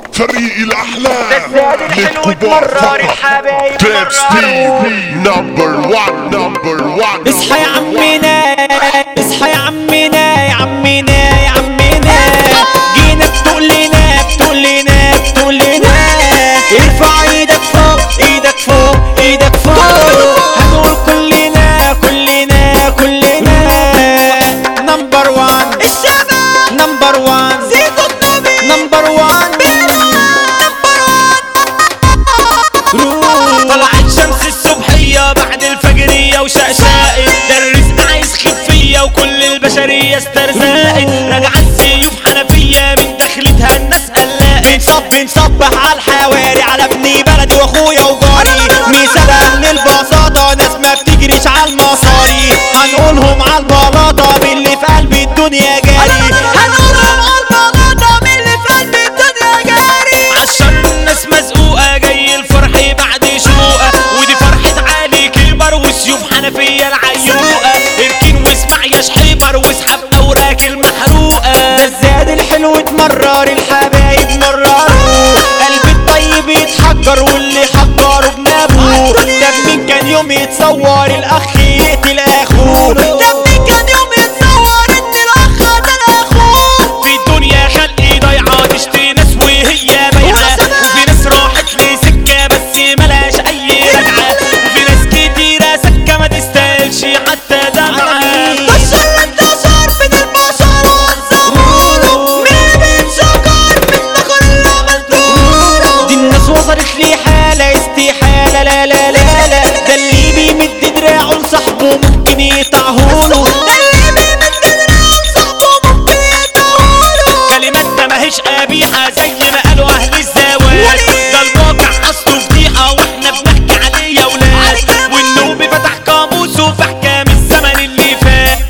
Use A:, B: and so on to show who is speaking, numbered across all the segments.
A: فريق الاحلام
B: الزاد الحلو اتمرر الحبايب
A: بيب ستيف نمبر 1 نمبر 1.
C: اصحى يا عمنا، اصحى يا عمنا يا عمنا يا عمنا، جينا بتقلنا بتقلنا بتقلنا، ارفع ايدك فوق ايدك فوق ايدك فوق، هنقول كلنا كلنا كلنا نمبر 1 الشباب، نمبر 1 زيد النبي، نمبر 1
D: طلعت شمس الصبحية بعد الفجرية وشقشقت، ده الرزق عايز خفية وكل البشرية استرزقت، راجعة السيوف حنفية من دخلتها الناس قلقت،
C: بنصبح على الحواري على ابني بلدي واخويا وجاري، ميسالة من البساطة ناس ما بتجريش على المصاري، هنقولهم على البلاطة باللي في قلب الدنيا جاري، هنقولهم على البلاطة باللي في قلب الدنيا جاري،
D: عشان الناس مزقوقة جاي الفرح بعد شقوقة، ودي فرحة علي كبر وسيوف حنفية العيوقة، اركن واسمع يا شحيبر واسحب اوراك المحروقة،
C: الزاد الحلو اتمرر الحبايب مرروا، قلب الطيب يتحجر واللي حجره بنابه، ده مين كان يوم يتصور الاخ يقتل اخوه، ده مين كان يوم يتصور ان الاخ قتل اخوه،
D: في الدنيا خلقي ضايعة تشتري ناس وهي بايعة، وفي ناس راحت لسكة بس ملاش اي رجعة، وفي ناس كتيرة سكة ما تستاهلش حتى دمعة،
C: بشر انتشر من البشر والزهور، مين بيتشكر من نخر اللي عملتوه، دي الناس وصلت لي حالة استحالة لا لا لا لا، ده اللي بيمد دراعه لصاحبه ممكن يقطعهوله، ده اللي بيمد دراعه لصاحبه ممكن يقطعهوله،
D: كلماتنا ماهيش قبيحة زي ما قالوا اهل الزواج، ده الواقع اصله فضيحة واحنا بنحكي عليه يا ولاد، والنوبي فتح قاموسه في احكام الزمن اللي فات،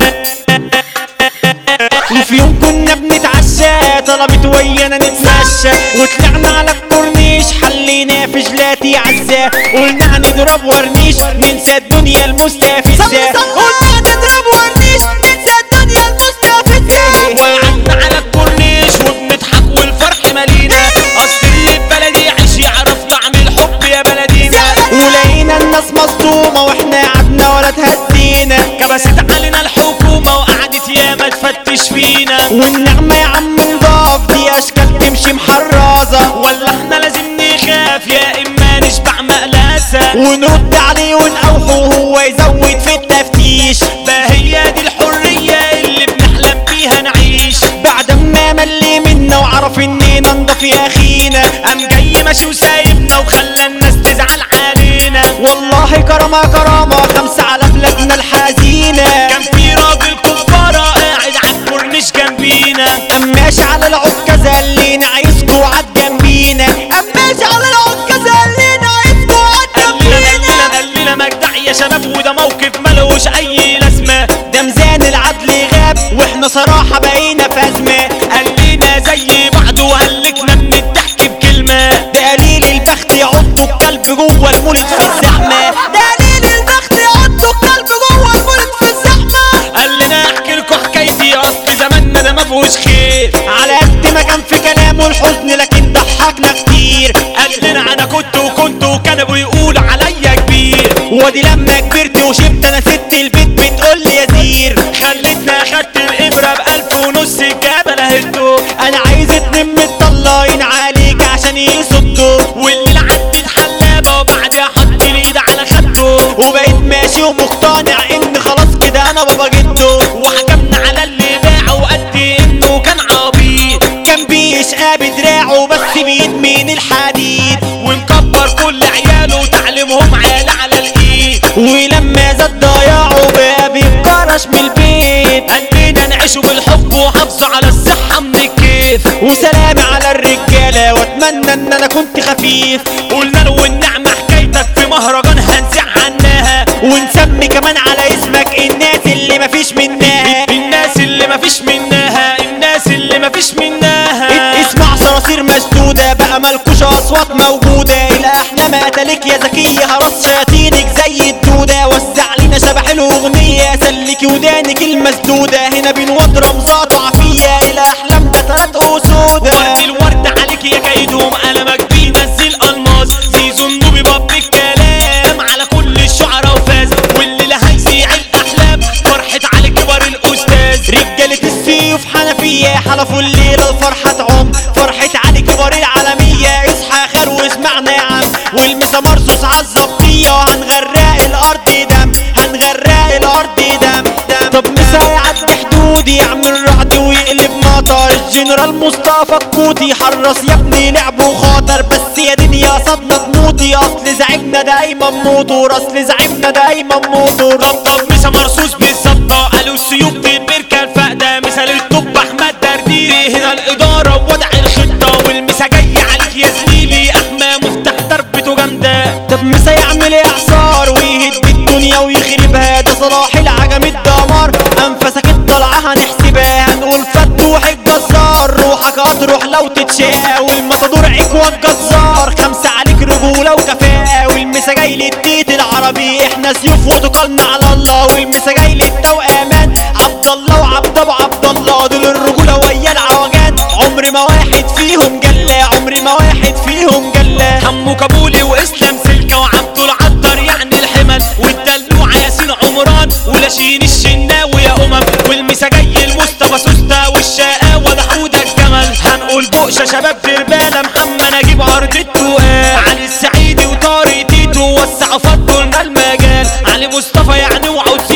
C: وفي يوم كنا بنتعشى طلبت ويانا نتمشى، وطلعنا على الكورنيش حلينا في جلاتي عزة، قلنا هنضرب ورنيش ننسى الدنيا المستفزة، قلنا هنضرب ورنيش ننسى الدنيا المستفزة،
D: وقعدنا على الكورنيش وبنضحك والفرح مالينا، اصل اللي في بلدي عيش يعرف طعم الحب يا بلدينا،
C: ولقينا الناس مصدومة واحنا قعدنا ولا تهدينا،
D: كبست علينا الحكومة وقعدت ياما تفتش فينا،
C: والنعمة يا عم نضاف دي اشكال تمشي محرزة،
D: ولا احنا لازم نخاف يا اما نشبع مقلاسة،
C: ونرد عليه ونقوحه وهو يزود في التفتيش،
D: فهي دي الحرية اللي بنحلم بيها نعيش،
C: بعد ما ملي منا وعرف اننا نضاف يا اخينا،
D: قام جاي ماشي وسايبنا وخلى الناس تزعل علينا،
C: والله كرامة كرامة 5 على بلادنا الحزينة،
D: كان في راجل كبارة قاعد عالكورنيش جنبينا،
C: قام ماشي على العكازة اللي عايزكوا عاد جنبينا، قام ماشي على العكازة اللي عايزكوا عاد جنبينا،
D: قال لنا مجدع يا شباب وده موقف ملوش اي لازمة،
C: ده ميزان العدل غاب واحنا صراحة بقينا في أزمة،
D: قال لنا زي بعض وهلكنا من الضحك بكلمة،
C: ده قليل البخت يعضوا القلب جوه المولد في الزحمة، ده قليل البخت يعضوا القلب جوه المولد في الزحمة،
D: قال لنا احكي لكم حكايتي اصل زماننا ده مفهوش خير،
C: على قد ما كان في كلامه الحزن لكن ضحكنا كتير،
D: قال لنا انا كنت وكانوا بيقولوا عليا كبير،
C: وادي لما كبرت وشبت انا ست البيت بتقول لي يا زير،
D: خلتنا اخدت الابره ب1500 الجبل اهدوا،
C: انا عايز 2 متطلعين عليك عشان يصدوا،
D: والليل عدت حلابه وبعدها حط الايد على خده،
C: وبقيت ماشي ومقتنع ان خلاص كده انا بابا جده،
D: وحكمنا على اللي باعه وقد انه كان عبيط،
C: كان بيشقى بدراعه بس بيدمن الحديد،
D: ومكبر كل عياله وتعليمهم عالي على الايد،
C: ولما زاد ضياعه بقى بيتكرش من البيت،
D: قلنا نعيشوا بالحب وحافظوا على الصحة من الكيف،
C: وسلامي على الرجالة واتمنى ان انا كنت خفيف،
D: قلنا له النعمة حكايتك في مهرجان هنزع عنها،
C: ونسمي كمان على اسمك الناس اللي مفيش منها،
D: الناس اللي مفيش منها، الناس اللي مفيش منها،
C: اسمع صراصير مسدودة بقى ملكوش اصوات موجودة، الاحلام قتلك يا زكية هرس شياطينك زي الدودة، وزع لنا شبح الاغنية سلكي ودانك المسدودة، هنا بنود رمزات وعافية الاحلام ده 3 اسود،
D: وقت الورد عليك عليك يا كيدهم قلمك بينزل الماس زيزو النوبي باب الكلام على كل الشعراء وفاز واللي هيسيع الاحلام فرحة علي كبر الاستاذ
C: رجالة السيوف حنفية حلفوا الليلة الفرحة تعم فرحة علي كبر العالمية اصحى خير واسمعنا يا عم والمسا مرصوص عالظبطية وهنغرق الارض دم هنغرق الارض دم طب مسا يعدي حدودي يعمل رعد ويقلب مطر الجنرال مصطفى الكوتي حرص يا ابني لعبه خاطر بس يا دنيا صدنا تموتي اصل زعيمنا دايما موتور اصل زعيمنا دايما موتور
D: طب مسا مرصوص بالظبطة قالوا السيوف بالبركة الفقدة مثال الطب احمد درديري هنا الادارة ووضع الخطة والمسا جاي عليك يا زميلي احمى مفتاح ضربته جامدة
C: طب مسا يعمل اعصار ويهد الدنيا ويخربها ده صلاح العجم الدمار انفسك الطلعة هنحسبها هنقول فتوح الجزار روحك هتروح لو تتشاء والمطادور عكوى الجزار خمسة عليك رجولة وكفاءة والمسا جاي للتيت العربي احنا سيوف وتقلنا على الله والمسا جاي للتوأمان عبد الله وعبد ابو عبد الله دول الرجولة ويا العوجان عمري ما واحد فيهم جلة عمري ما واحد فيهم جلة
D: حمو كابولي واسلام سلكة وعبد العطار يعني الحمل والدلوع ياسين عمران ولاشين الشناوي يا والمسا جاي المصطفى سوسته والشقاوة ده حوده الجمل هنقول بقشة شباب دربالة محمد نجيب عرض التقال علي السعيدي وطارق تيتو وسعوا فضوا لنا المجال علي مصطفى يعني وعود